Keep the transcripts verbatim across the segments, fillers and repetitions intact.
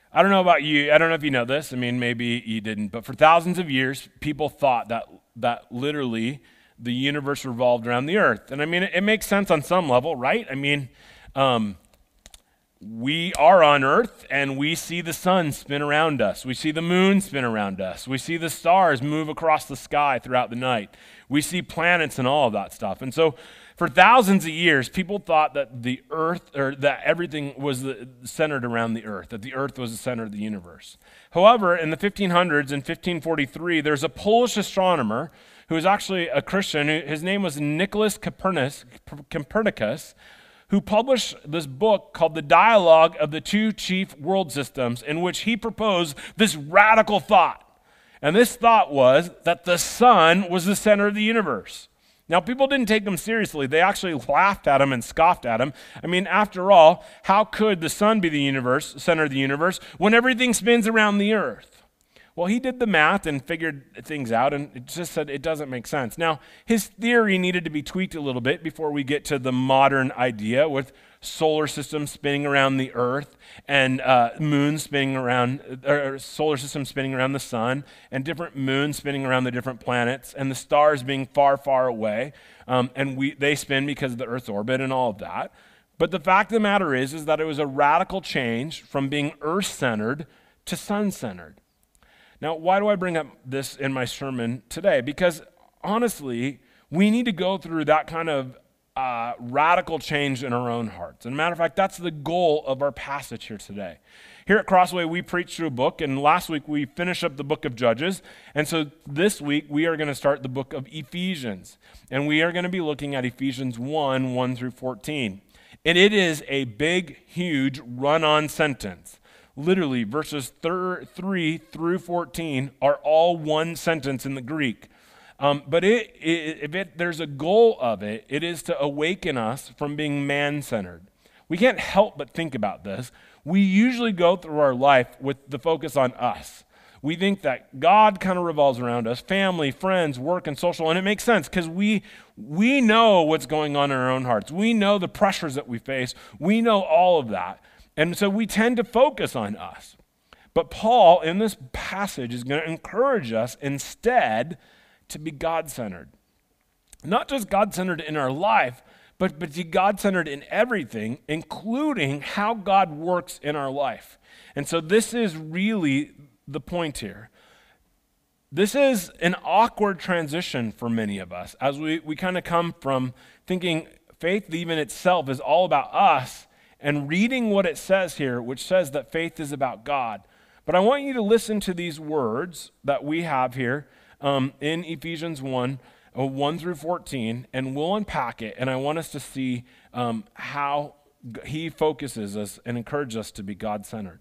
I don't know about you. I don't know if you know this. I mean, maybe you didn't. But for thousands of years, people thought that that literally the universe revolved around the earth. And I mean, it, it makes sense on some level, right? I mean, um, we are on earth and we see the sun spin around us. We see the moon spin around us. We see the stars move across the sky throughout the night. We see planets and all of that stuff. And so for thousands of years, people thought that the earth, or that everything was the, centered around the earth, that the earth was the center of the universe. However, in the fifteen hundreds, in fifteen forty-three, there's a Polish astronomer who was actually a Christian. His name was Nicholas Copernicus, Copernicus, who published this book called The Dialogue of the Two Chief World Systems, in which he proposed this radical thought. And this thought was that the sun was the center of the universe. Now, people didn't take him seriously. They actually laughed at him and scoffed at him. I mean, after all, how could the sun be the universe, center of the universe, when everything spins around the earth? Well, he did the math and figured things out, and it just said it doesn't make sense. Now, his theory needed to be tweaked a little bit before we get to the modern idea with solar systems spinning around the earth and uh, moons spinning around, or solar systems spinning around the sun, and different moons spinning around the different planets, and the stars being far, far away, um, and we they spin because of the Earth's orbit and all of that. But the fact of the matter is, is that it was a radical change from being Earth-centered to sun-centered. Now, why do I bring up this in my sermon today? Because honestly, we need to go through that kind of uh, radical change in our own hearts. And a matter of fact, that's the goal of our passage here today. Here at Crossway, we preach through a book, and last week we finished up the book of Judges. And so this week we are going to start the book of Ephesians. And we are going to be looking at Ephesians one, one through fourteen. And it is a big, huge run-on sentence. Literally, verses thir- three through fourteen are all one sentence in the Greek. Um, but it, it, if it, there's a goal of it, it is to awaken us from being man-centered. We can't help but think about this. We usually go through our life with the focus on us. We think that God kind of revolves around us, family, friends, work, and social, and it makes sense because we, we know what's going on in our own hearts. We know the pressures that we face. We know all of that. And so we tend to focus on us. But Paul, in this passage, is going to encourage us instead to be God-centered. Not just God-centered in our life, but, but to be God-centered in everything, including how God works in our life. And so this is really the point here. This is an awkward transition for many of us, as we, we kind of come from thinking faith even itself is all about us, and reading what it says here, which says that faith is about God. But I want you to listen to these words that we have here um, in Ephesians one, uh, one through fourteen, and we'll unpack it, and I want us to see um, how he focuses us and encourages us to be God-centered.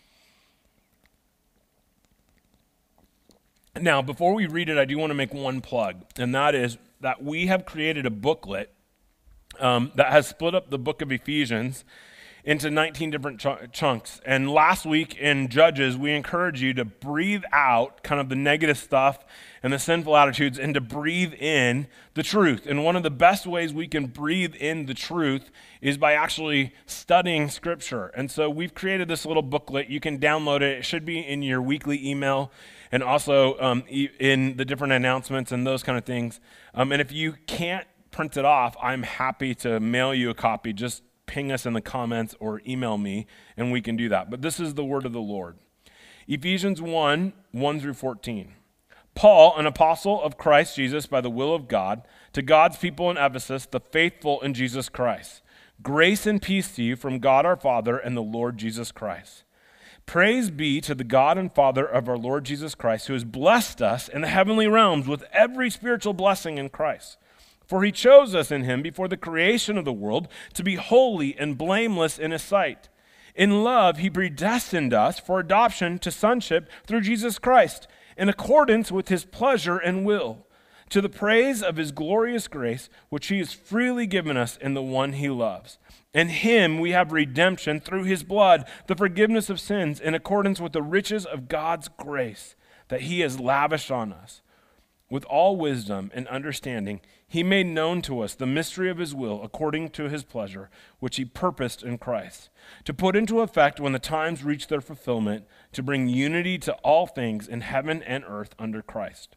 Now, before we read it, I do want to make one plug, and that is that we have created a booklet Um, that has split up the book of Ephesians into nineteen different ch- chunks. And last week in Judges, we encourage you to breathe out kind of the negative stuff and the sinful attitudes and to breathe in the truth. And one of the best ways we can breathe in the truth is by actually studying Scripture. And so we've created this little booklet. You can download it. It should be in your weekly email and also um, e- in the different announcements and those kind of things. Um, and if you can't print it off, I'm happy to mail you a copy. Just ping us in the comments or email me, and we can do that. But this is the word of the Lord. Ephesians one, one through fourteen. Paul, an apostle of Christ Jesus by the will of God, to God's people in Ephesus, the faithful in Jesus Christ. Grace and peace to you from God our Father and the Lord Jesus Christ. Praise be to the God and Father of our Lord Jesus Christ, who has blessed us in the heavenly realms with every spiritual blessing in Christ. For he chose us in him before the creation of the world to be holy and blameless in his sight. In love, he predestined us for adoption to sonship through Jesus Christ, in accordance with his pleasure and will, to the praise of his glorious grace, which he has freely given us in the one he loves. In him we have redemption through his blood, the forgiveness of sins, in accordance with the riches of God's grace that he has lavished on us. with all wisdom and understanding, he made known to us the mystery of his will according to his pleasure, which he purposed in Christ, to put into effect when the times reach their fulfillment, to bring unity to all things in heaven and earth under Christ.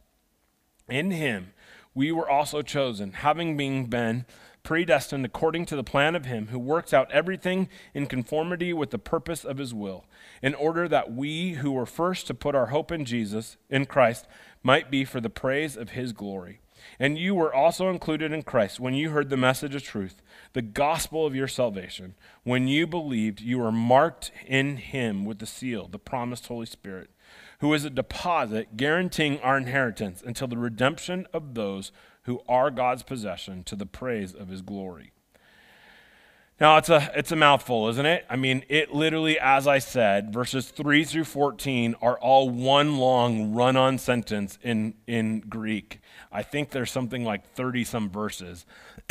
In him we were also chosen, having been, been predestined according to the plan of him who works out everything in conformity with the purpose of his will, in order that we who were first to put our hope in Jesus, in Christ, might be for the praise of his glory. And you were also included in Christ when you heard the message of truth, the gospel of your salvation. When you believed, you were marked in him with the seal, the promised Holy Spirit, who is a deposit guaranteeing our inheritance until the redemption of those who are God's possession, to the praise of his glory. Now, it's a it's a mouthful, isn't it? I mean, it literally, as I said, verses three through fourteen are all one long run-on sentence in, in Greek. I think there's something like thirty-some verses.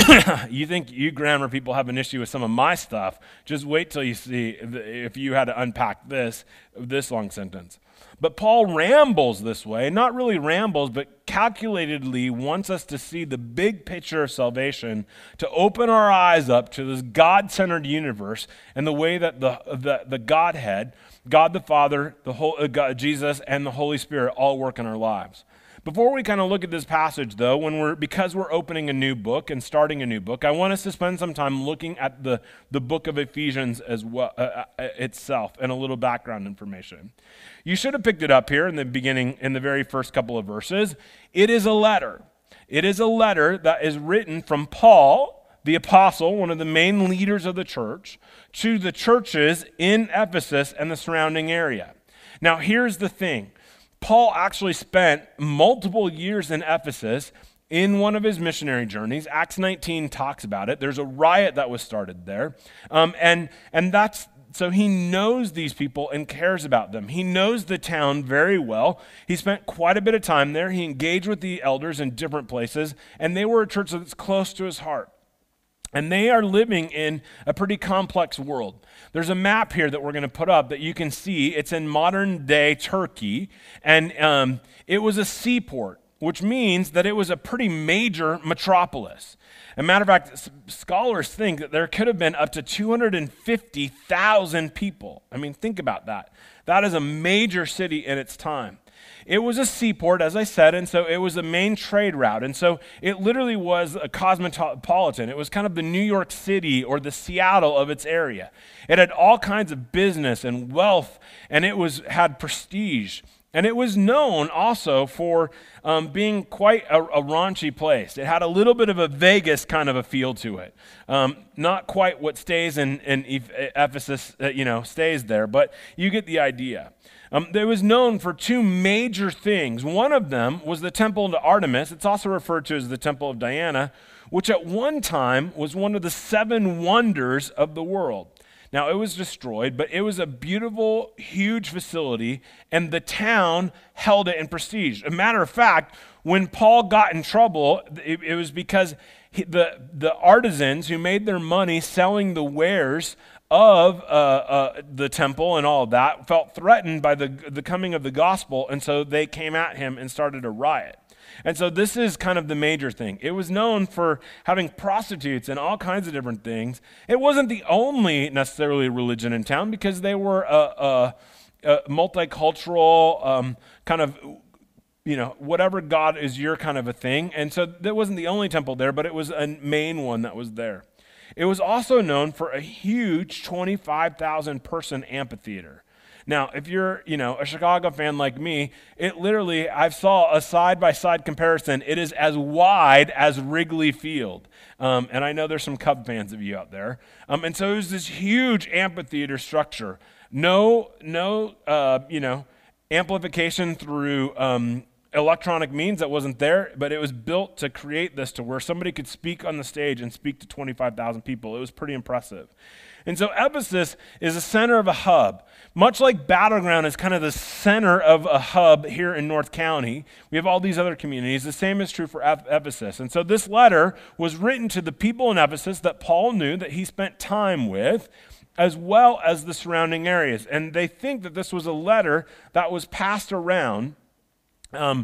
You think you grammar people have an issue with some of my stuff, just wait till you see if you had to unpack this, this long sentence. But Paul rambles this way, not really rambles, but calculatedly wants us to see the big picture of salvation, to open our eyes up to this God-centered universe and the way that the the, the Godhead, God the Father, the whole, uh, God, Jesus, and the Holy Spirit all work in our lives. Before we kind of look at this passage, though, when we're because we're opening a new book and starting a new book, I want us to spend some time looking at the, the book of Ephesians as well uh, uh, itself and a little background information. You should have picked it up here in the beginning, in the very first couple of verses. It is a letter. It is a letter that is written from Paul, the apostle, one of the main leaders of the church, to the churches in Ephesus and the surrounding area. Now, here's the thing. Paul actually spent multiple years in Ephesus in one of his missionary journeys. Acts nineteen talks about it. There's a riot that was started there. Um, and, and that's, so he knows these people and cares about them. He knows the town very well. He spent quite a bit of time there. He engaged with the elders in different places, and they were a church that's close to his heart. And they are living in a pretty complex world. There's a map here that we're going to put up that you can see. It's in modern day Turkey, and um, it was a seaport, which means that it was a pretty major metropolis. As a matter of fact, scholars think that there could have been up to two hundred fifty thousand people. I mean, think about that. That is a major city in its time. It was a seaport, as I said, and so it was a main trade route. And so it literally was a cosmopolitan. It was kind of the New York City or the Seattle of its area. It had all kinds of business and wealth, and it was had prestige. And it was known also for um, being quite a, a raunchy place. It had a little bit of a Vegas kind of a feel to it. Um, not quite what stays in, in Ephesus, uh, you know, stays there, but you get the idea. Um, it was known for two major things. One of them was the temple to Artemis. It's also referred to as the temple of Diana, which at one time was one of the seven wonders of the world. Now, it was destroyed, but it was a beautiful, huge facility, and the town held it in prestige. A matter of fact, when Paul got in trouble, it, it was because he, the, the artisans who made their money selling the wares of uh, uh, the temple and all of that felt threatened by the, the coming of the gospel, and so they came at him and started a riot. And so this is kind of the major thing. It was known for having prostitutes and all kinds of different things. It wasn't the only necessarily religion in town because they were a, a, a multicultural um, kind of, you know, whatever God is your kind of a thing. And so that wasn't the only temple there, but it was a main one that was there. It was also known for a huge twenty-five thousand person amphitheater. Now, if you're, you know, a Chicago fan like me, it literally, I saw a side-by-side comparison. It is as wide as Wrigley Field. Um, and I know there's some Cub fans of you out there. Um, and so it was this huge amphitheater structure. No, no, uh, you know, amplification through um, electronic means that wasn't there, but it was built to create this to where somebody could speak on the stage and speak to twenty-five thousand people. It was pretty impressive. And so Ephesus is the center of a hub. Much like Battleground is kind of the center of a hub here in North County, we have all these other communities. The same is true for Ephesus. And so this letter was written to the people in Ephesus that Paul knew, that he spent time with, as well as the surrounding areas. And they think that this was a letter that was passed around um,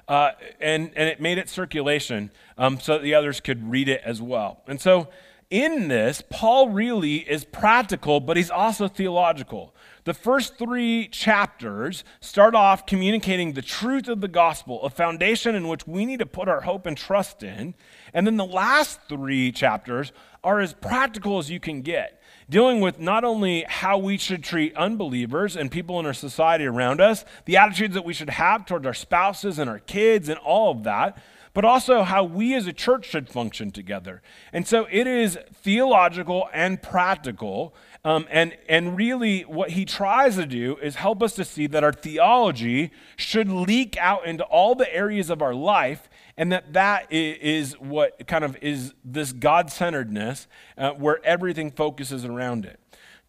uh, and, and it made it circulation um, so that the others could read it as well. And so in this, Paul really is practical, but he's also theological. The first three chapters start off communicating the truth of the gospel, a foundation in which we need to put our hope and trust in. And then the last three chapters are as practical as you can get, dealing with not only how we should treat unbelievers and people in our society around us, the attitudes that we should have towards our spouses and our kids and all of that, but also how we as a church should function together. And so it is theological and practical. Um, and, and really what he tries to do is help us to see that our theology should leak out into all the areas of our life, and that that is what kind of is this God-centeredness uh, where everything focuses around it.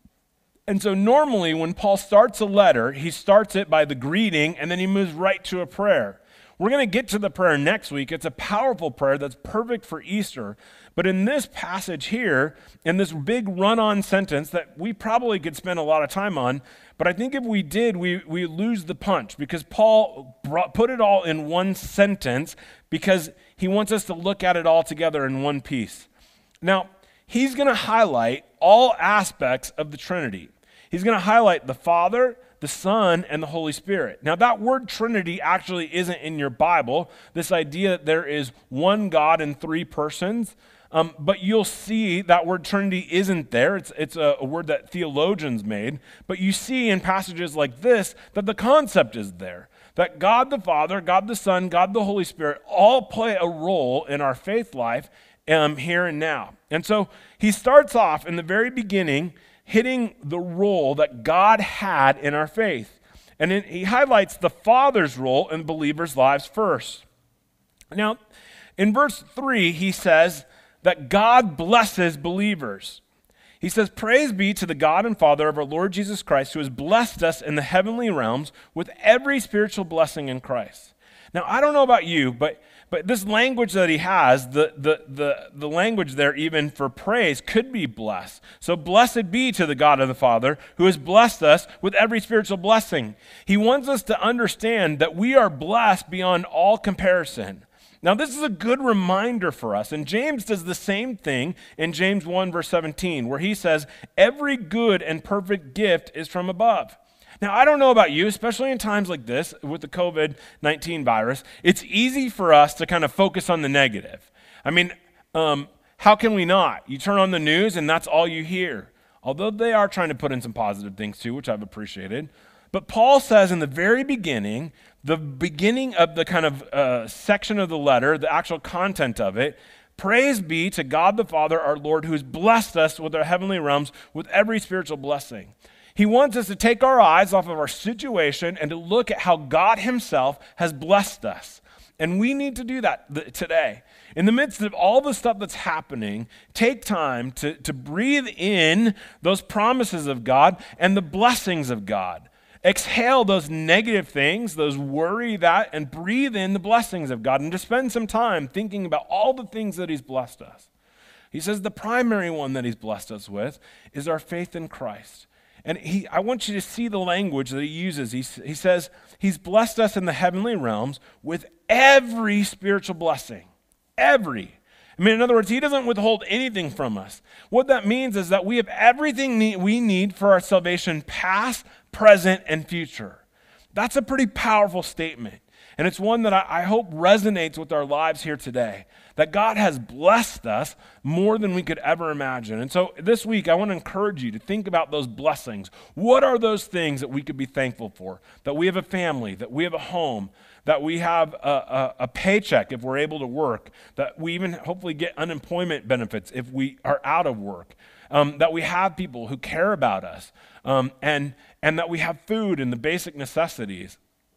And so normally when Paul starts a letter, he starts it by the greeting, and then he moves right to a prayer. We're going to get to the prayer next week. It's a powerful prayer that's perfect for Easter. But in this passage here, in this big run-on sentence that we probably could spend a lot of time on, but I think if we did, we, we lose the punch, because Paul brought, put it all in one sentence because he wants us to look at it all together in one piece. Now, he's going to highlight all aspects of the Trinity. He's going to highlight the Father, the Son, and the Holy Spirit. Now, that word Trinity actually isn't in your Bible, this idea that there is one God in three persons, um, but you'll see that word Trinity isn't there. It's, it's a, a word that theologians made, but you see in passages like this that the concept is there, that God the Father, God the Son, God the Holy Spirit all play a role in our faith life um, here and now. And so he starts off in the very beginning hitting the role that God had in our faith. And then he highlights the Father's role in believers' lives first. Now, in verse three, he says that God blesses believers. He says, "Praise be to the God and Father of our Lord Jesus Christ, who has blessed us in the heavenly realms with every spiritual blessing in Christ." Now, I don't know about you, but But this language that he has, the, the, the, the language there even for praise could be blessed. So blessed be to the God of the Father who has blessed us with every spiritual blessing. He wants us to understand that we are blessed beyond all comparison. Now, this is a good reminder for us. And James does the same thing in James one, verse seventeen, where he says, "Every good and perfect gift is from above." Now, I don't know about you, especially in times like this with the covid nineteen virus, it's easy for us to kind of focus on the negative. I mean, um, how can we not? You turn on the news and that's all you hear. Although they are trying to put in some positive things too, which I've appreciated. But Paul says in the very beginning, the beginning of the kind of uh, section of the letter, the actual content of it, "Praise be to God the Father, our Lord, who has blessed us with our heavenly realms with every spiritual blessing." He wants us to take our eyes off of our situation and to look at how God himself has blessed us. And we need to do that th- today. In the midst of all the stuff that's happening, take time to, to breathe in those promises of God and the blessings of God. Exhale those negative things, those worry that, and breathe in the blessings of God, and to spend some time thinking about all the things that he's blessed us. He says the primary one that he's blessed us with is our faith in Christ. And he, I want you to see the language that he uses. He, he says, he's blessed us in the heavenly realms with every spiritual blessing. Every. I mean, in other words, he doesn't withhold anything from us. What that means is that we have everything we need for our salvation, past, present, and future. That's a pretty powerful statement. And it's one that I, I hope resonates with our lives here today, that God has blessed us more than we could ever imagine. And so this week, I want to encourage you to think about those blessings. What are those things that we could be thankful for? That we have a family, that we have a home, that we have a, a, a paycheck if we're able to work, that we even hopefully get unemployment benefits if we are out of work, um, that we have people who care about us, um, and, and that we have food and the basic necessities.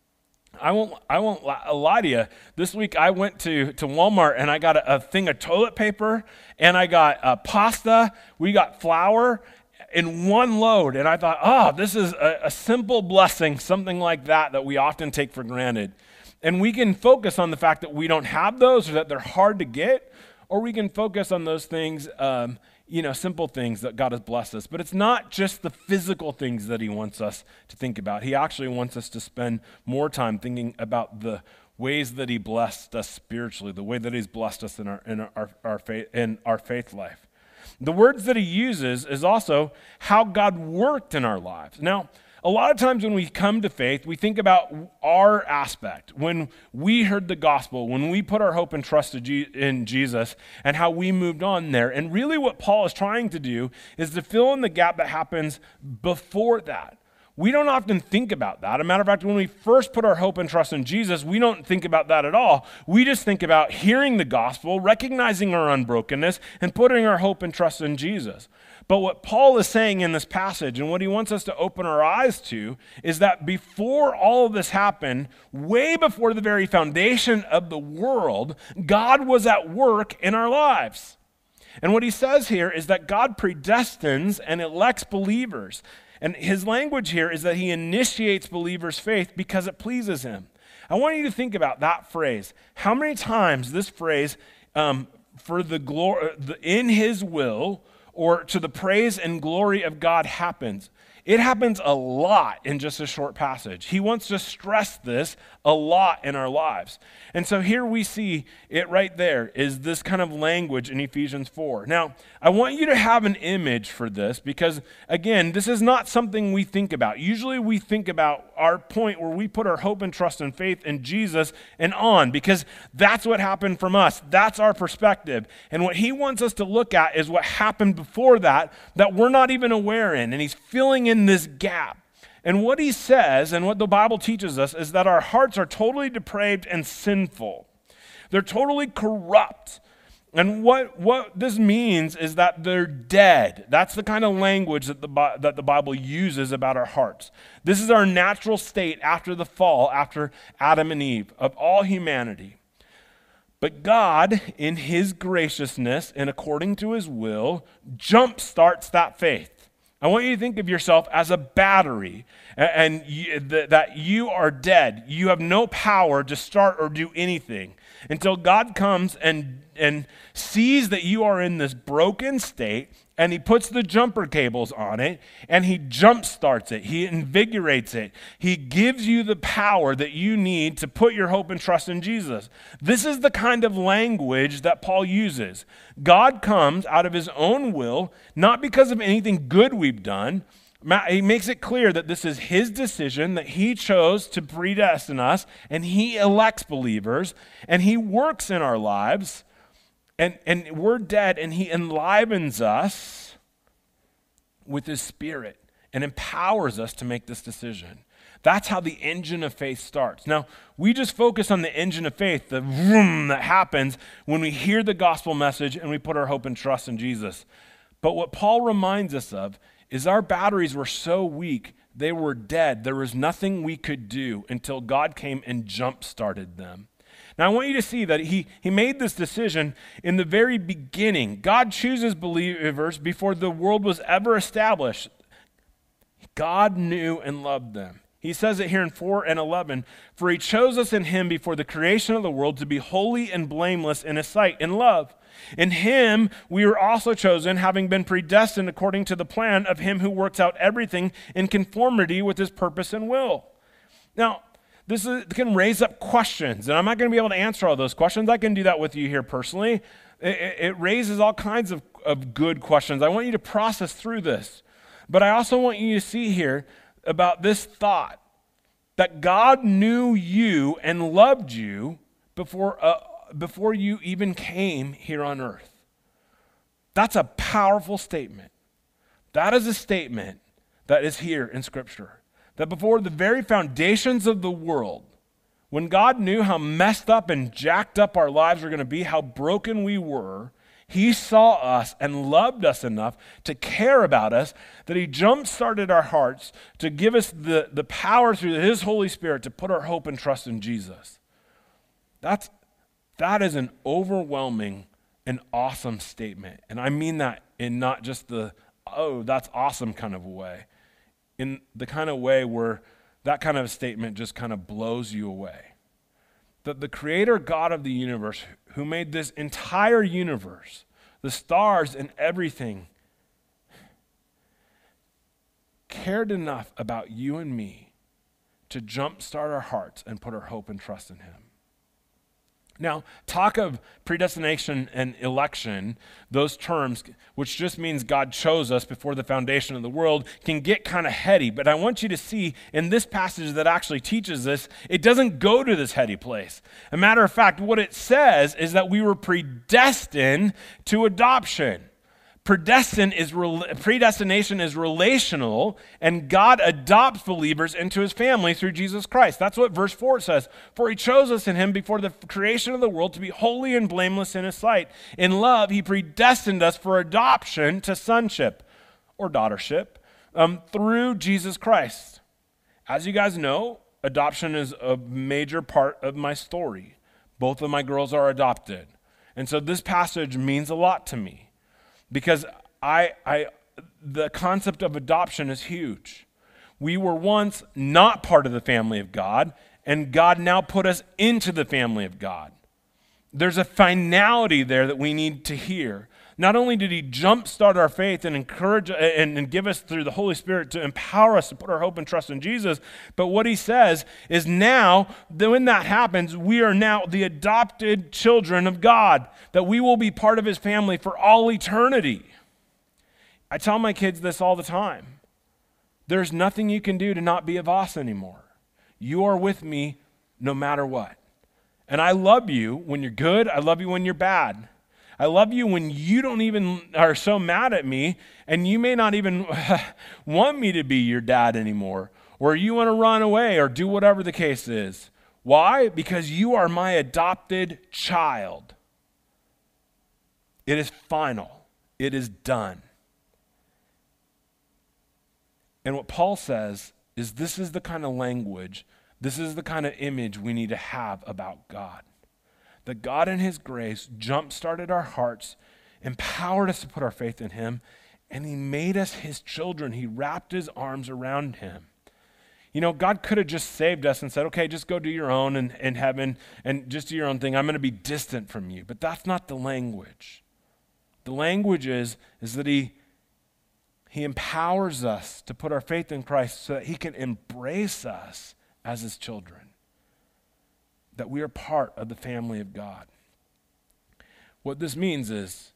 I won't I won't lie to you. This week I went to, to Walmart and I got a, a thing of toilet paper and I got uh, pasta. We got flour in one load. And I thought, oh, this is a, a simple blessing, something like that that we often take for granted. And we can focus on the fact that we don't have those or that they're hard to get, or we can focus on those things, um, you know, simple things that God has blessed us. But it's not just the physical things that he wants us to think about. He actually wants us to spend more time thinking about the ways that he blessed us spiritually, the way that he's blessed us in our in our, our faith in our faith life. The words that he uses is also how God worked in our lives. Now, a lot of times when we come to faith, we think about our aspect. When we heard the gospel, when we put our hope and trust in Jesus and how we moved on there. And really what Paul is trying to do is to fill in the gap that happens before that. We don't often think about that. As a matter of fact, when we first put our hope and trust in Jesus, we don't think about that at all. We just think about hearing the gospel, recognizing our unbrokenness, and putting our hope and trust in Jesus. But what Paul is saying in this passage, and what he wants us to open our eyes to, is that before all of this happened, way before the very foundation of the world, God was at work in our lives. And what he says here is that God predestines and elects believers. And his language here is that he initiates believers' faith because it pleases him. I want you to think about that phrase. How many times this phrase, um, for the glory, in his will, or to the praise and glory of God happens. It happens a lot in just a short passage. He wants to stress this a lot in our lives. And so here we see it right there is this kind of language in Ephesians four. Now, I want you to have an image for this because, again, this is not something we think about. Usually we think about our point where we put our hope and trust and faith in Jesus and on because that's what happened from us. That's our perspective. And what he wants us to look at is what happened before that that we're not even aware in. And he's filling in this gap. And what he says and what the Bible teaches us is that our hearts are totally depraved and sinful. They're totally corrupt. And what, what this means is that they're dead. That's the kind of language that the, that the Bible uses about our hearts. This is our natural state after the fall, after Adam and Eve, of all humanity. But God, in his graciousness and according to his will, jumpstarts that faith. I want you to think of yourself as a battery and you, th- that you are dead. You have no power to start or do anything until God comes and, and sees that you are in this broken state and he puts the jumper cables on it and he jump starts it. He invigorates it. He gives you the power that you need to put your hope and trust in Jesus. This is the kind of language that Paul uses. God comes out of his own will, not because of anything good we've done. He makes it clear that this is his decision, that he chose to predestine us, and he elects believers, and he works in our lives, and, and we're dead, and he enlivens us with his spirit and empowers us to make this decision. That's how the engine of faith starts. Now, we just focus on the engine of faith, the vroom that happens when we hear the gospel message and we put our hope and trust in Jesus. But what Paul reminds us of is our batteries were so weak, they were dead. There was nothing we could do until God came and jump-started them. Now, I want you to see that he, he made this decision in the very beginning. God chooses believers before the world was ever established. God knew and loved them. He says it here in four and eleven, for he chose us in him before the creation of the world to be holy and blameless in his sight in love. In him we were also chosen, having been predestined according to the plan of him who works out everything in conformity with his purpose and will. Now, this is, can raise up questions, and I'm not going to be able to answer all those questions. I can do that with you here personally. It, it raises all kinds of, of good questions. I want you to process through this. But I also want you to see here about this thought that God knew you and loved you before, uh, before you even came here on earth. That's a powerful statement. That is a statement that is here in Scripture. That before the very foundations of the world, when God knew how messed up and jacked up our lives were going to be, how broken we were, he saw us and loved us enough to care about us that he jump-started our hearts to give us the, the power through his Holy Spirit to put our hope and trust in Jesus. That's, that is an overwhelming and awesome statement. And I mean that in not just the, oh, that's awesome kind of a way. In the kind of way where that kind of statement just kind of blows you away. That the creator God of the universe, who made this entire universe, the stars and everything, cared enough about you and me to jumpstart our hearts and put our hope and trust in him. Now, talk of predestination and election, those terms, which just means God chose us before the foundation of the world, can get kind of heady. But I want you to see in this passage that actually teaches this, it doesn't go to this heady place. A matter of fact, what it says is that we were predestined to adoption. Predestined is predestination is relational, and God adopts believers into his family through Jesus Christ. That's what verse four says. For he chose us in him before the creation of the world to be holy and blameless in his sight. In love, he predestined us for adoption to sonship or daughtership um, through Jesus Christ. As you guys know, adoption is a major part of my story. Both of my girls are adopted. And so this passage means a lot to me. Because I, I, the concept of adoption is huge. We were once not part of the family of God, and God now put us into the family of God. There's a finality there that we need to hear. Not only did he jumpstart our faith and encourage and, and give us through the Holy Spirit to empower us to put our hope and trust in Jesus, but what he says is now, that when that happens, we are now the adopted children of God, that we will be part of his family for all eternity. I tell my kids this all the time. There's nothing you can do to not be of us anymore. You are with me no matter what. And I love you when you're good. I love you when you're bad. I love you when you don't even are so mad at me, and you may not even want me to be your dad anymore, or you want to run away or do whatever the case is. Why? Because you are my adopted child. It is final. It is done. And what Paul says is this is the kind of language, this is the kind of image we need to have about God. That God in his grace jump-started our hearts, empowered us to put our faith in him, and he made us his children. He wrapped his arms around him. You know, God could have just saved us and said, okay, just go do your own in, in heaven and just do your own thing. I'm going to be distant from you. But that's not the language. The language is, is that he, he empowers us to put our faith in Christ so that he can embrace us as his children. That we are part of the family of God. What this means is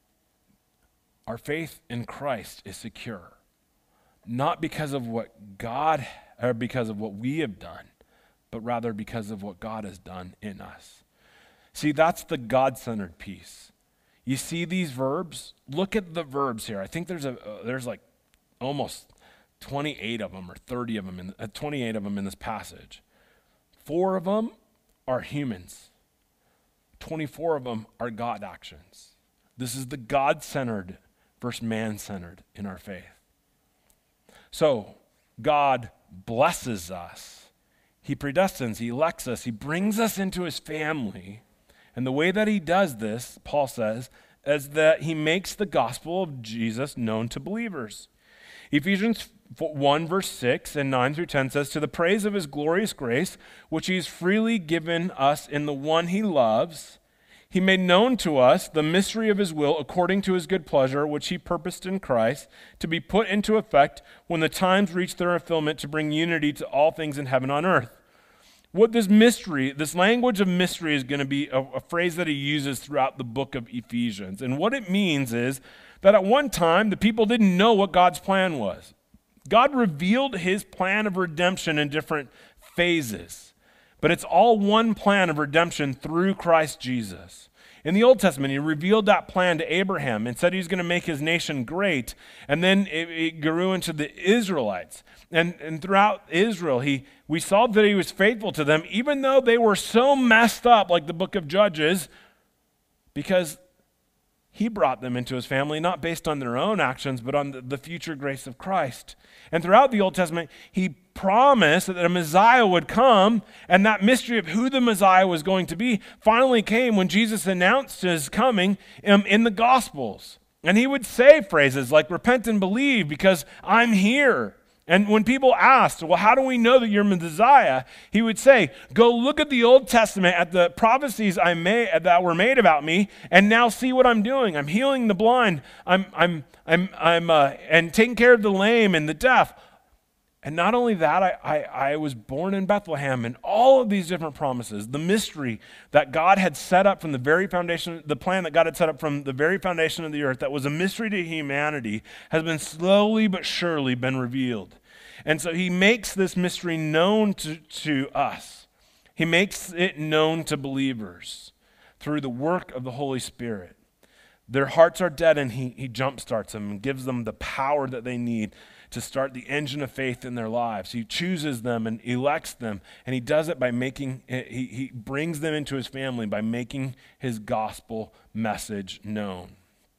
our faith in Christ is secure, not because of what God, or because of what we have done, but rather because of what God has done in us. See, that's the God-centered piece. You see these verbs? Look at the verbs here. I think there's a uh, there's like almost twenty-eight of them or thirty of them, in, uh, twenty-eight of them in this passage. Four of them are humans. twenty-four of them are God actions. This is the God-centered versus man-centered in our faith. So, God blesses us. He predestines, he elects us, he brings us into his family. And the way that he does this, Paul says, is that he makes the gospel of Jesus known to believers. Ephesians one verse six and nine through ten says, to the praise of his glorious grace, which he has freely given us in the one he loves, he made known to us the mystery of his will according to his good pleasure, which he purposed in Christ, to be put into effect when the times reach their fulfillment, to bring unity to all things in heaven and on earth. What this mystery, this language of mystery is going to be a, a phrase that he uses throughout the book of Ephesians. And what it means is that at one time, the people didn't know what God's plan was. God revealed his plan of redemption in different phases, but it's all one plan of redemption through Christ Jesus. In the Old Testament, he revealed that plan to Abraham and said he was going to make his nation great, and then it, it grew into the Israelites. And, and throughout Israel, he we saw that he was faithful to them, even though they were so messed up, like the book of Judges, because he brought them into his family, not based on their own actions, but on the, the future grace of Christ. And throughout the Old Testament, he promised that a Messiah would come, and that mystery of who the Messiah was going to be finally came when Jesus announced his coming in, in the Gospels. And he would say phrases like, repent and believe because I'm here. And when people asked, well, how do we know that you're Messiah? He would say, go look at the Old Testament, at the prophecies I made, that were made about me, and now see what I'm doing. I'm healing the blind. I'm, I'm, I'm, I'm, uh, and taking care of the lame and the deaf. And not only that, I, I, I was born in Bethlehem, and all of these different promises, the mystery that God had set up from the very foundation, the plan that God had set up from the very foundation of the earth, that was a mystery to humanity, has been slowly but surely been revealed. And so he makes this mystery known to, to us. He makes it known to believers through the work of the Holy Spirit. Their hearts are dead, and he, he jumpstarts them and gives them the power that they need to start the engine of faith in their lives. He chooses them and elects them, and he does it by making, he, he brings them into his family by making his gospel message known.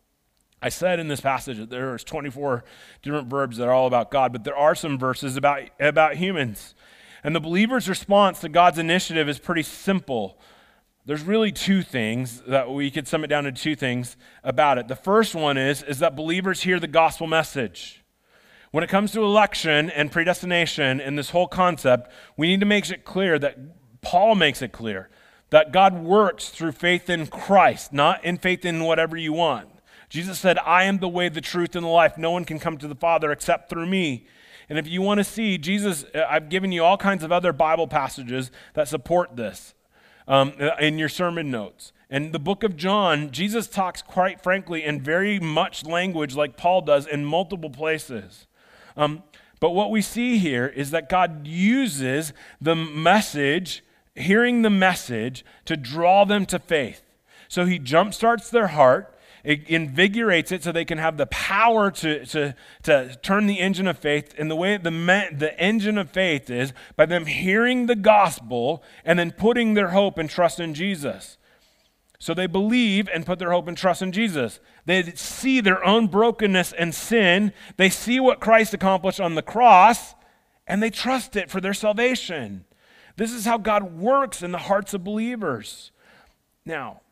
I said in this passage that there's twenty-four different verbs that are all about God, but there are some verses about, about humans. And the believer's response to God's initiative is pretty simple. There's really two things that we could sum it down to two things about it. The first one is, is that believers hear the gospel message. When it comes to election and predestination and this whole concept, we need to make it clear that Paul makes it clear that God works through faith in Christ, not in faith in whatever you want. Jesus said, I am the way, the truth, and the life. No one can come to the Father except through me. And if you want to see Jesus, I've given you all kinds of other Bible passages that support this um, in your sermon notes. In the book of John, Jesus talks quite frankly in very much language like Paul does in multiple places. Um, but what we see here is that God uses the message, hearing the message, to draw them to faith. So he jumpstarts their heart, it invigorates it so they can have the power to, to, to turn the engine of faith. And the way the, the engine of faith is by them hearing the gospel and then putting their hope and trust in Jesus. So they believe and put their hope and trust in Jesus. They see their own brokenness and sin. They see what Christ accomplished on the cross, and they trust it for their salvation. This is how God works in the hearts of believers. Now,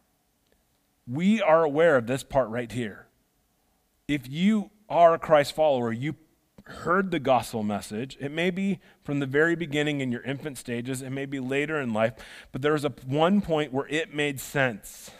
we are aware of this part right here. If you are a Christ follower, you heard the gospel message. It may be from the very beginning in your infant stages. It may be later in life, but there was a one point where it made sense.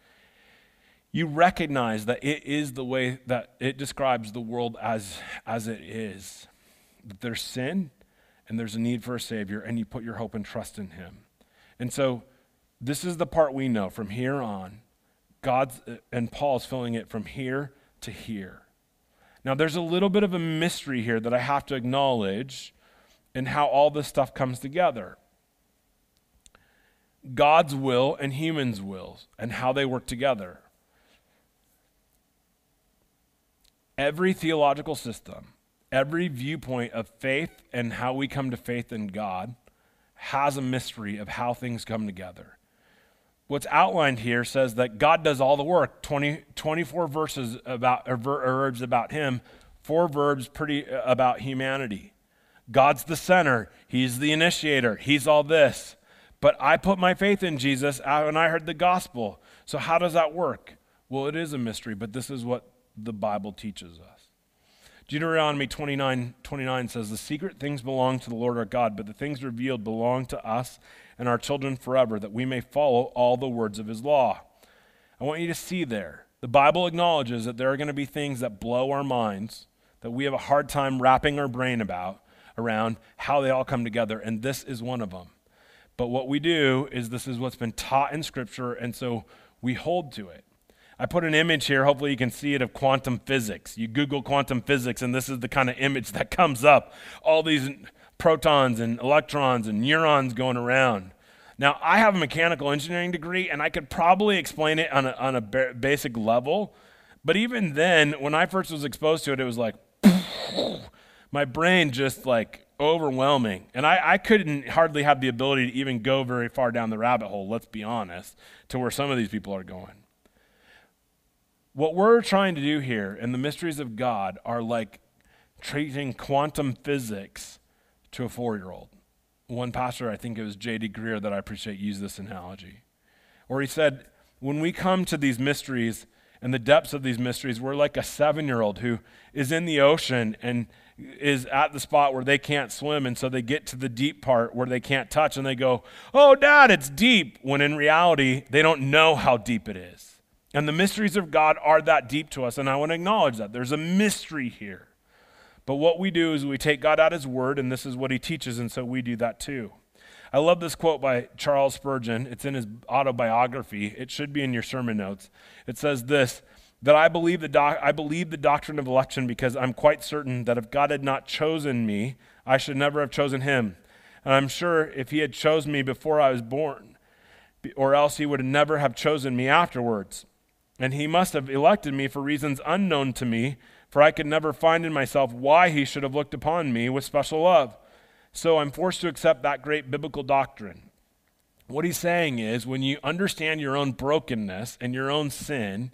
You recognize that it is the way that it describes the world as, as it is. That there's sin and there's a need for a Savior, and you put your hope and trust in him. And so this is the part we know from here on. God's, and Paul's filling it from here to here. Now, there's a little bit of a mystery here that I have to acknowledge in how all this stuff comes together. God's will and humans' wills and how they work together. Every theological system, every viewpoint of faith and how we come to faith in God has a mystery of how things come together. What's outlined here says that God does all the work, twenty, twenty-four verses about, or verbs about him, four verbs pretty about humanity. God's the center. He's the initiator. He's all this. But I put my faith in Jesus when I heard the gospel. So how does that work? Well, it is a mystery, but this is what the Bible teaches us. Deuteronomy twenty-nine twenty-nine says, the secret things belong to the Lord our God, but the things revealed belong to us and our children forever, that we may follow all the words of his law. I want you to see there, the Bible acknowledges that there are going to be things that blow our minds, that we have a hard time wrapping our brain about, around how they all come together, and this is one of them. But what we do is this is what's been taught in Scripture, and so we hold to it. I put an image here, hopefully you can see it, of quantum physics. You Google quantum physics, and this is the kind of image that comes up. All these protons and electrons and neurons going around. Now, I have a mechanical engineering degree, and I could probably explain it on a, on a ba- basic level. But even then, when I first was exposed to it, it was like, my brain just like overwhelming. And I, I couldn't hardly have the ability to even go very far down the rabbit hole, let's be honest, to where some of these people are going. What we're trying to do here in the mysteries of God are like treating quantum physics to a four-year-old. One pastor, I think it was J D Greer that I appreciate, used this analogy. Or he said, when we come to these mysteries and the depths of these mysteries, we're like a seven-year-old who is in the ocean and is at the spot where they can't swim, and so they get to the deep part where they can't touch, and they go, oh, Dad, it's deep, when in reality, they don't know how deep it is. And the mysteries of God are that deep to us, and I want to acknowledge that. There's a mystery here. But what we do is we take God at his word, and this is what he teaches, and so we do that too. I love this quote by Charles Spurgeon. It's in his autobiography. It should be in your sermon notes. It says this, that I believe the doc- I believe the doctrine of election because I'm quite certain that if God had not chosen me, I should never have chosen him. And I'm sure if he had chosen me before I was born, or else he would never have chosen me afterwards. And he must have elected me for reasons unknown to me, for I could never find in myself why he should have looked upon me with special love. So I'm forced to accept that great biblical doctrine. What he's saying is, when you understand your own brokenness and your own sin,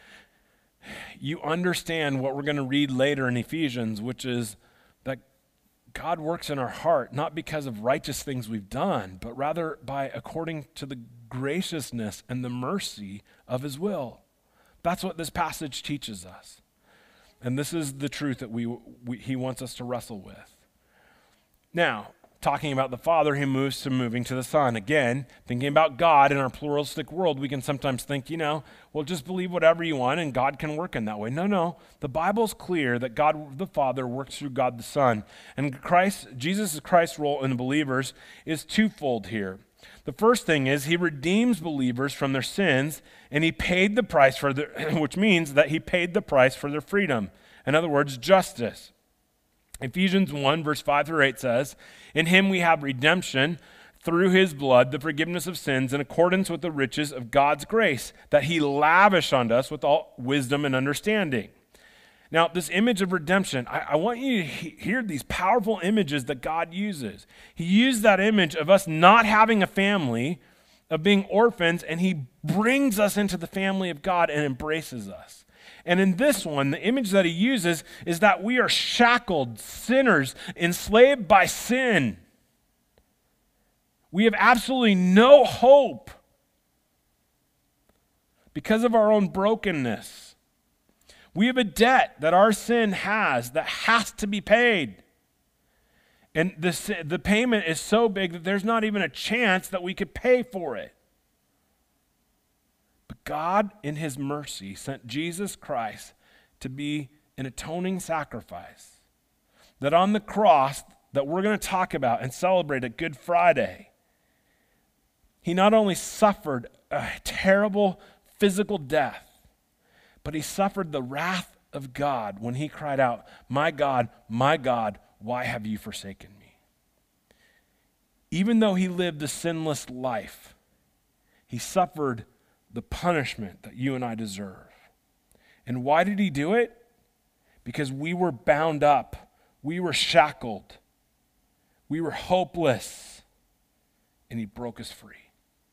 you understand what we're going to read later in Ephesians, which is that God works in our heart, not because of righteous things we've done, but rather by according to the graciousness and the mercy of his will. That's what this passage teaches us. And this is the truth that we, we he wants us to wrestle with. Now, talking about the Father, he moves to moving to the Son. Again, thinking about God in our pluralistic world, we can sometimes think, you know, well, just believe whatever you want and God can work in that way. No, no. The Bible's clear that God the Father works through God the Son. And Christ, Jesus Christ's role in believers is twofold here. The first thing is he redeems believers from their sins, and he paid the price for their, which means that he paid the price for their freedom. In other words, justice. Ephesians one, verse five through eight says, in him we have redemption through his blood, the forgiveness of sins, in accordance with the riches of God's grace, that he lavished on us with all wisdom and understanding. Now, this image of redemption, I, I want you to he- hear these powerful images that God uses. He used that image of us not having a family, of being orphans, and he brings us into the family of God and embraces us. And in this one, the image that he uses is that we are shackled, sinners, enslaved by sin. We have absolutely no hope because of our own brokenness. We have a debt that our sin has that has to be paid. And the, the payment is so big that there's not even a chance that we could pay for it. But God, in his mercy, sent Jesus Christ to be an atoning sacrifice. That on the cross that we're going to talk about and celebrate at Good Friday, he not only suffered a terrible physical death, but he suffered the wrath of God when he cried out, my God, my God, why have you forsaken me? Even though he lived a sinless life, he suffered the punishment that you and I deserve. And why did he do it? Because we were bound up. We were shackled. We were hopeless. And he broke us free.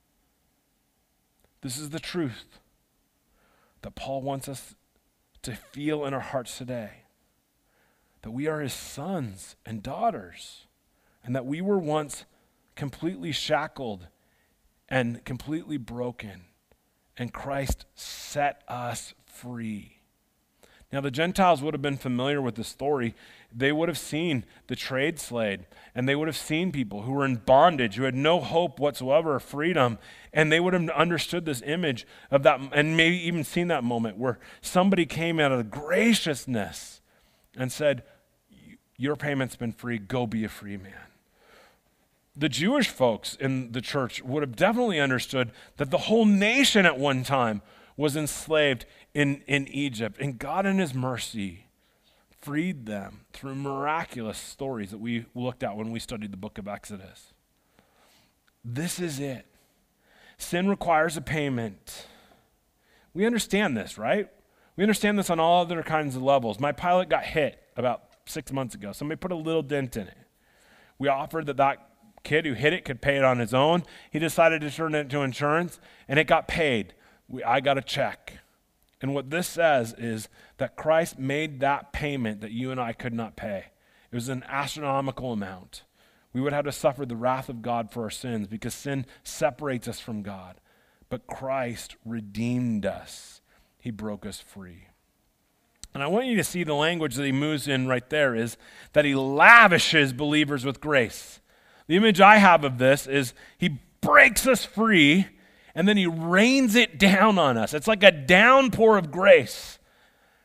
This is the truth that Paul wants us to feel in our hearts today. That we are his sons and daughters. And that we were once completely shackled and completely broken. And Christ set us free. Now, the Gentiles would have been familiar with this story. They would have seen the trade slave, and they would have seen people who were in bondage, who had no hope whatsoever of freedom, and they would have understood this image of that, and maybe even seen that moment where somebody came out of graciousness and said, your payment's been free, go be a free man. The Jewish folks in the church would have definitely understood that the whole nation at one time was enslaved in, in Egypt. And God in his mercy freed them through miraculous stories that we looked at when we studied the book of Exodus. This is it. Sin requires a payment. We understand this, right? We understand this on all other kinds of levels. My pilot got hit about six months ago. Somebody put a little dent in it. We offered that that kid who hit it could pay it on his own. He decided to turn it into insurance, and it got paid. We, I got a check. And what this says is that Christ made that payment that you and I could not pay. It was an astronomical amount. We would have to suffer the wrath of God for our sins because sin separates us from God. But Christ redeemed us. He broke us free. And I want you to see the language that he moves in right there is that he lavishes believers with grace. The image I have of this is he breaks us free and then he rains it down on us. It's like a downpour of grace.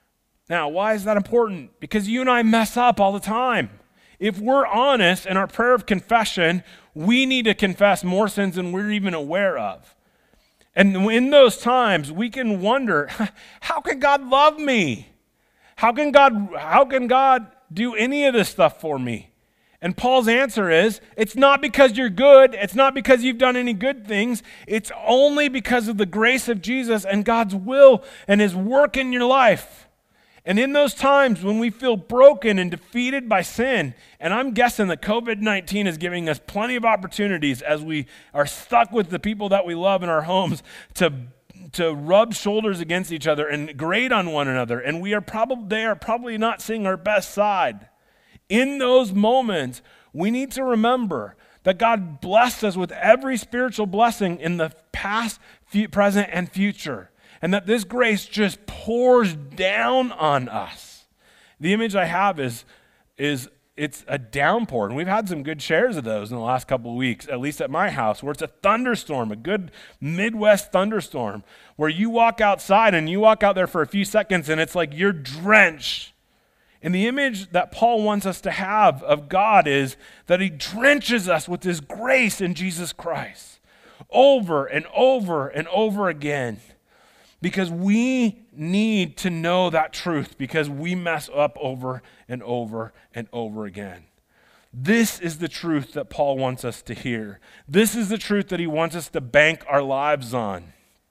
Now, why is that important? Because you and I mess up all the time. If we're honest in our prayer of confession, we need to confess more sins than we're even aware of. And in those times, we can wonder, how can God love me? How can God, how can God do any of this stuff for me? And Paul's answer is, it's not because you're good. It's not because you've done any good things. It's only because of the grace of Jesus and God's will and his work in your life. And in those times when we feel broken and defeated by sin, and I'm guessing that covid nineteen is giving us plenty of opportunities as we are stuck with the people that we love in our homes to, to rub shoulders against each other and grate on one another. And we are probably, they are probably not seeing our best side. In those moments, we need to remember that God blessed us with every spiritual blessing in the past, present, and future. And that this grace just pours down on us. The image I have is, is it's a downpour. And we've had some good shares of those in the last couple of weeks, at least at my house, where it's a thunderstorm, a good Midwest thunderstorm, where you walk outside and you walk out there for a few seconds and it's like you're drenched. And the image that Paul wants us to have of God is that he drenches us with his grace in Jesus Christ over and over and over again. Because we need to know that truth because we mess up over and over and over again. This is the truth that Paul wants us to hear. This is the truth that he wants us to bank our lives on.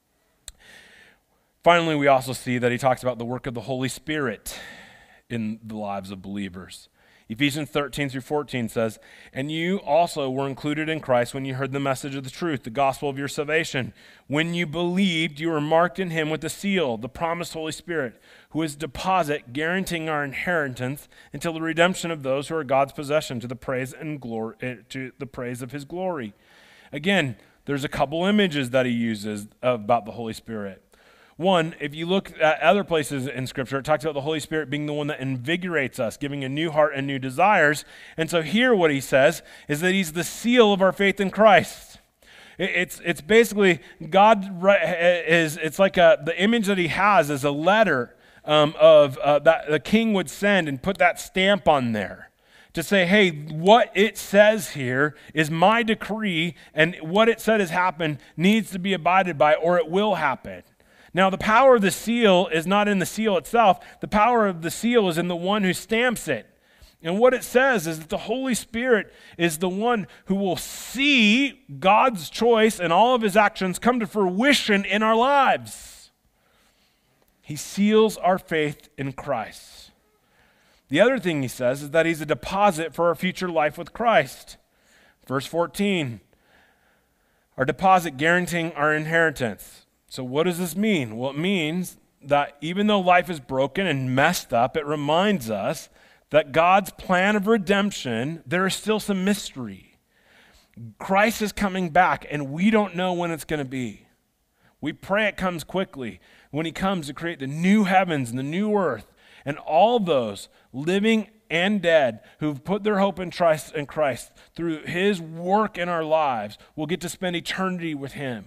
Finally, we also see that he talks about the work of the Holy Spirit in the lives of believers. Ephesians thirteen through fourteen says, and you also were included in Christ when you heard the message of the truth, the gospel of your salvation. When you believed, you were marked in him with the seal, the promised Holy Spirit, who is deposit guaranteeing our inheritance until the redemption of those who are God's possession to the praise and glory, to the praise of his glory. Again, there's a couple images that he uses about the Holy Spirit. One, if you look at other places in Scripture, it talks about the Holy Spirit being the one that invigorates us, giving a new heart and new desires. And so here what he says is that he's the seal of our faith in Christ. It's it's basically God is, it's like a, the image that he has is a letter um, of uh, that the king would send and put that stamp on there to say, hey, what it says here is my decree, and what it said has happened needs to be abided by or it will happen. Now, the power of the seal is not in the seal itself. The power of the seal is in the one who stamps it. And what it says is that the Holy Spirit is the one who will see God's choice and all of his actions come to fruition in our lives. He seals our faith in Christ. The other thing he says is that he's a deposit for our future life with Christ. Verse fourteen, our deposit guaranteeing our inheritance. So what does this mean? Well, it means that even though life is broken and messed up, it reminds us that God's plan of redemption, there is still some mystery. Christ is coming back, and we don't know when it's going to be. We pray it comes quickly when he comes to create the new heavens and the new earth, and all those living and dead who've put their hope in Christ, in Christ through his work in our lives will get to spend eternity with him.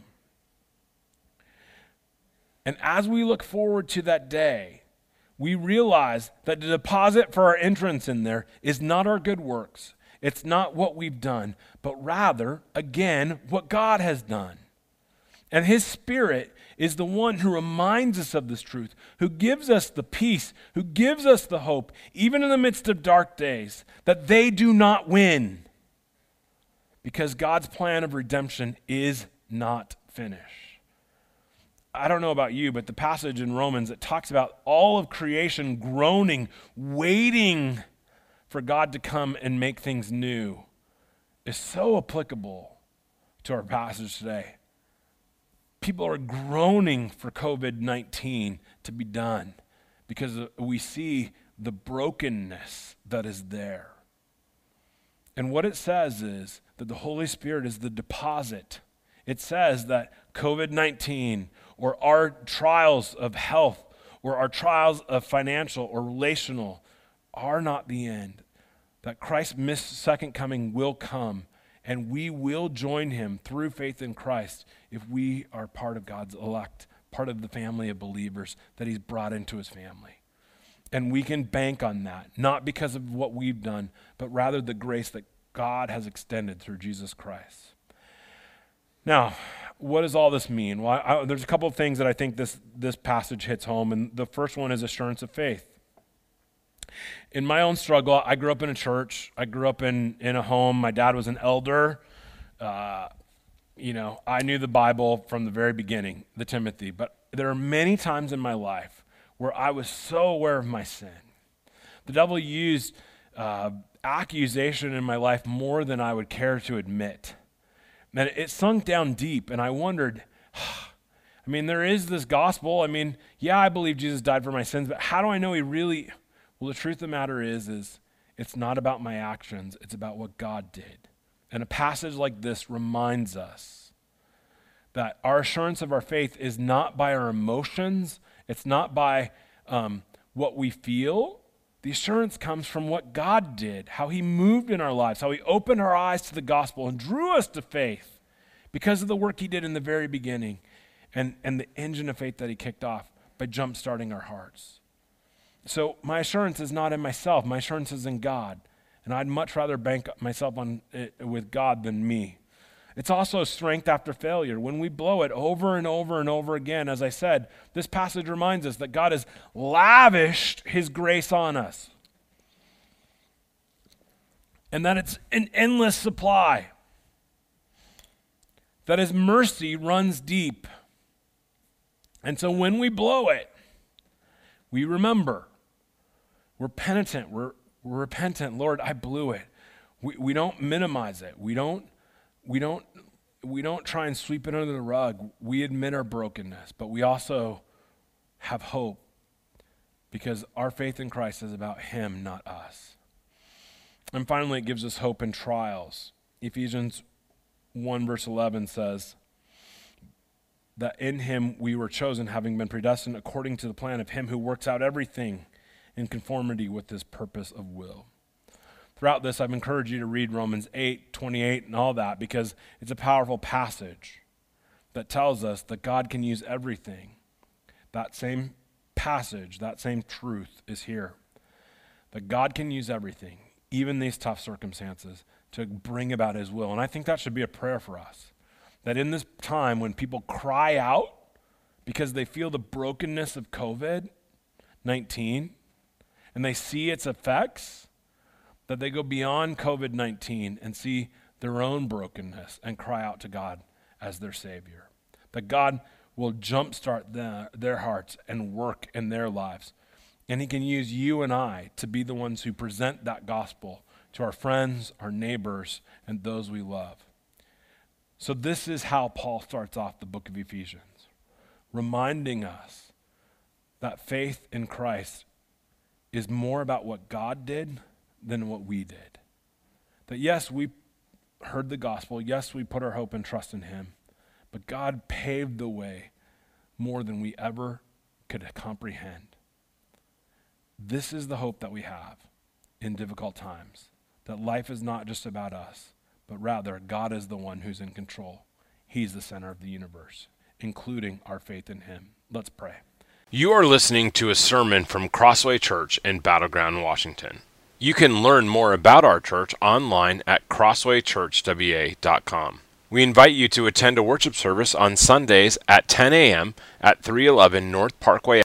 And as we look forward to that day, we realize that the deposit for our entrance in there is not our good works. It's not what we've done, but rather, again, what God has done. And his Spirit is the one who reminds us of this truth, who gives us the peace, who gives us the hope, even in the midst of dark days, that they do not win. Because God's plan of redemption is not finished. I don't know about you, but the passage in Romans that talks about all of creation groaning, waiting for God to come and make things new is so applicable to our passage today. People are groaning for covid nineteen to be done because we see the brokenness that is there. And what it says is that the Holy Spirit is the deposit. It says that covid nineteen or our trials of health or our trials of financial or relational are not the end. That Christ's second coming will come, and we will join him through faith in Christ if we are part of God's elect, part of the family of believers that he's brought into his family. And we can bank on that, not because of what we've done, but rather the grace that God has extended through Jesus Christ. Now, what does all this mean? Well, I, I, there's a couple of things that I think this, this passage hits home, and the first one is assurance of faith. In my own struggle, I grew up in a church. I grew up in, in a home. My dad was an elder. Uh, you know, I knew the Bible from the very beginning, the Timothy. But there are many times in my life where I was so aware of my sin. The devil used uh, accusation in my life more than I would care to admit. And it sunk down deep, and I wondered, I mean, there is this gospel. I mean, yeah, I believe Jesus died for my sins, but how do I know he really... Well, the truth of the matter is, is it's not about my actions. It's about what God did. And a passage like this reminds us that our assurance of our faith is not by our emotions. It's not by um, what we feel. The assurance comes from what God did, how he moved in our lives, how he opened our eyes to the gospel and drew us to faith because of the work he did in the very beginning and, and the engine of faith that he kicked off by jump-starting our hearts. So my assurance is not in myself. My assurance is in God. And I'd much rather bank myself on it with God than me. It's also strength after failure. When we blow it over and over and over again, as I said, this passage reminds us that God has lavished his grace on us. And that it's an endless supply. That his mercy runs deep. And so when we blow it, we remember. We're penitent. We're, we're repentant. Lord, I blew it. We, we don't minimize it. We don't, we don't, we don't try and sweep it under the rug. We admit our brokenness, but we also have hope because our faith in Christ is about him, not us. And finally, it gives us hope in trials. Ephesians one verse eleven says that in him we were chosen, having been predestined according to the plan of him who works out everything in conformity with his purpose of will. Throughout this, I've encouraged you to read Romans eight twenty-eight and all that because it's a powerful passage that tells us that God can use everything. That same passage, that same truth is here. That God can use everything, even these tough circumstances, to bring about his will. And I think that should be a prayer for us. That in this time when people cry out because they feel the brokenness of covid nineteen and they see its effects, that they go beyond covid nineteen and see their own brokenness and cry out to God as their Savior. That God will jumpstart their, their hearts and work in their lives. And he can use you and I to be the ones who present that gospel to our friends, our neighbors, and those we love. So this is how Paul starts off the book of Ephesians, reminding us that faith in Christ is more about what God did than what we did. That yes, we heard the gospel. Yes, we put our hope and trust in him. But God paved the way more than we ever could comprehend. This is the hope that we have in difficult times. That life is not just about us, but rather God is the one who's in control. He's the center of the universe, including our faith in him. Let's pray. You are listening to a sermon from Crossway Church in Battleground, Washington. You can learn more about our church online at crossway church w a dot com. We invite you to attend a worship service on Sundays at ten a.m. at three eleven North Parkway